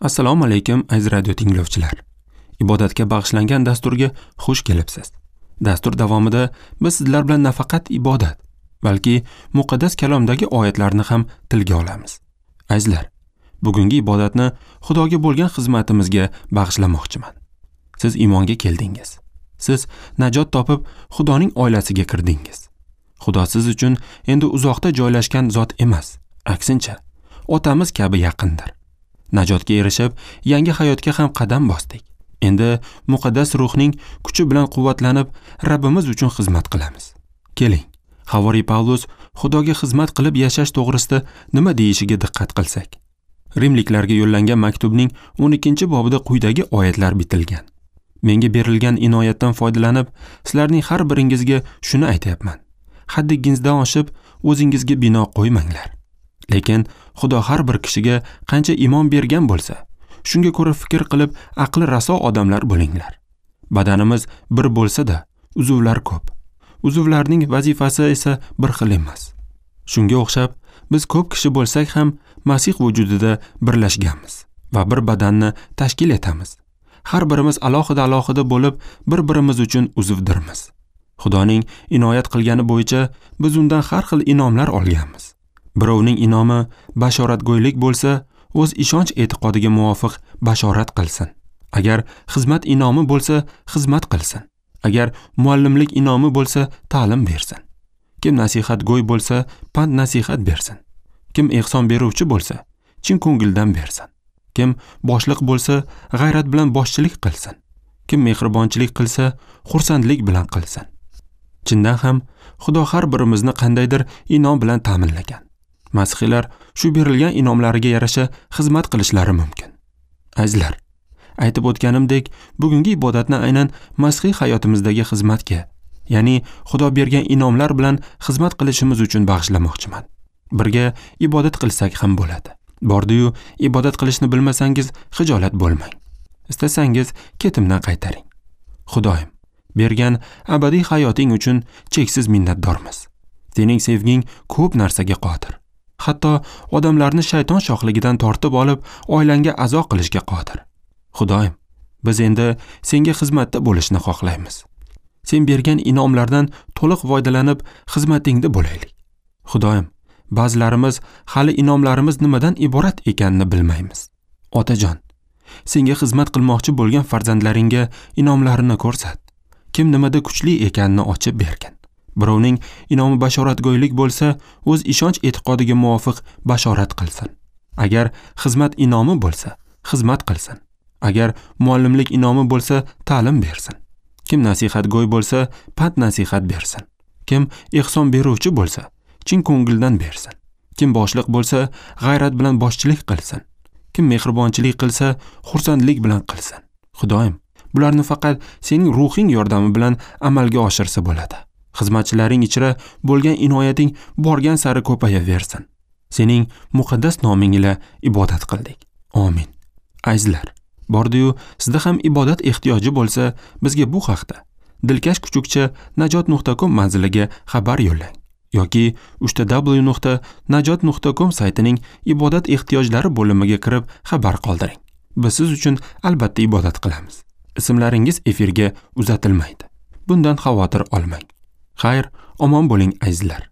Assalomu alaykum aziz radio tinglovchilar. Ibodatga bag'ishlangan dasturga xush kelibsiz. Dastur davomida biz sizlar bilan nafaqat ibodat, balki muqaddas kalomdagi oyatlarni ham tilga olamiz. Azizlar, bugungi ibodatni Xudoga bo'lgan xizmatimizga bag'ishlamoqchiman. Siz iymonga keldingiz. Siz najot topib Xudoning oilasiga kirdingiz. Xudo siz uchun endi uzoqda joylashgan zot emas, aksincha, otamiz kabi yaqindir. Najotga erishib, yangi hayotga ham qadam bosdik. Endi muqaddas ruhning kuchi bilan quvvatlanib, Rabbimiz uchun xizmat qilamiz. Keling, Havoriy Pavlus Xudoga xizmat qilib yashash to'g'risida nima deyishiga diqqat qilsak. Rimliklarga yo'llangan maktubning 12-bobida quyidagi oyatlar bitilgan. Menga berilgan inoyatdan foydalanib, sizlarning har biringizga shuni aytayapman. Haddingizdan oshib, o'zingizga bino qo'ymanglar. Lekin Xudo har bir kishiga qancha iymon bergan bo'lsa, shunga ko'ra fikr qilib, aqli raso odamlar bo'linglar. Badanimiz bir bo'lsa-da, uzuvlar ko'p. Uzuvlarning vazifasi esa bir xil emas. Shunga o'xshab, biz ko'p kishi bo'lsak ham Masih vujudida birlashganmiz va bir badanni tashkil etamiz. Har birimiz alohida bo'lib, bir-birimiz uchun uzuvdirmiz. Xudoning inoyat qilgani bo'yicha biz undan har xil inomlar olganmiz. Birovning inomi bashoratgo'ylik bo'lsa, o'z ishonch e'tiqodiga muvofiq bashorat qilsin. Agar xizmat inomi bo'lsa, xizmat qilsin. Agar muallimlik inomi bo'lsa, ta'lim bersin. Kim nasihatgo'y bo'lsa, pand nasihat bersin. Kim ehson beruvchi bo'lsa, chin ko'ngildan bersin. Kim boshliq bo'lsa, g'ayrat bilan boshchilik qilsin. Kim mehribonchilik qilsa, xursandlik bilan qilsin. Chindan ham Xudo har birimizni qandaydir inom bilan ta'minlagan. Masihiylar shu berilgan inomlariga yarasha xizmat qilishlari mumkin. Azizlar, aytib o'tganimdek, bugungi ibodatni aynan masihiy hayotimizdagi xizmatga, ya'ni Xudo bergan inomlar bilan xizmat qilishimiz uchun bag'ishlamoqchiman. Birga ibodat qilsak ham bo'ladi. Bordi-yu, ibodat qilishni bilmasangiz, xijolat bo'lmang. Istasangiz, ketimdan qaytaring. Xudoyim, bergan abadiy hayoting uchun cheksiz minnatdormiz. Sening sevging ko'p narsaga qodir. Hatto odamlarni shayton shoxligidan tortib olib, oilangga azo qilishga qodir. Xudoyim, biz endi senga xizmatda bo'lishni xohlaymiz. Sen bergan inomlardan to'liq foydalanib, xizmatingda bo'laylik. Xudoyim, ba'zilarimiz hali inomlarimiz nimadan iborat ekanini bilmaymiz. Otajon, senga xizmat qilmoqchi bo'lgan farzandlaringga inomlarini ko'rsat. Kim nimada kuchli ekanini ochib bergin. Birovning inomi bashoratgo'ylik bo'lsa, o'z ishonch e'tiqodiga muvofiq bashorat qilsin. Agar xizmat inomi bo'lsa, xizmat qilsin. Agar muallimlik inomi bo'lsa, ta'lim bersin. Kim nasihatgo'y bo'lsa, pand nasihat bersin. Kim ehson beruvchi bo'lsa, chin ko'ngildan bersin. Kim boshliq bo'lsa, g'ayrat bilan boshchilik qilsin. Kim mehribonchilik qilsa, xursandlik bilan qilsin. Xudoyim, bularni faqat sening ruhing yordami bilan amalga oshirsa bo'ladi. Xizmatchilaring ichra bo'lgan inoyating borgan sari ko'payaversin. Sening muqaddas noming ila ibodat qildik. Amin. Azizlar, bordi-yu, sizda ham ibodat ehtiyoji bo'lsa, bizga bu haqda dilkash kuchukcha najot.com manziliga xabar yo'llang yoki www.najot.com saytining ibodat ehtiyojlari bo'limiga kirib xabar qoldiring. Biz siz uchun albatta ibodat qilamiz. Ismlaringiz efirga uzatilmaydi. Bundan xavotir olmang. Xayr, omon bo'ling azizlar.